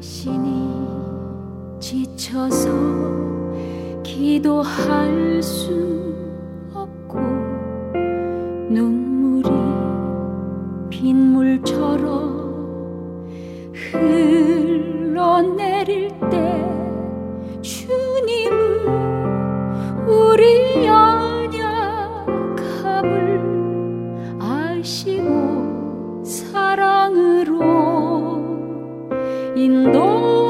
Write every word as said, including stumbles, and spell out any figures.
당신이 지쳐서 기도할 수 없고 눈물이 빗물처럼 흘러내릴 때 주님은 우리 연약함을 아시고 사랑으로 인도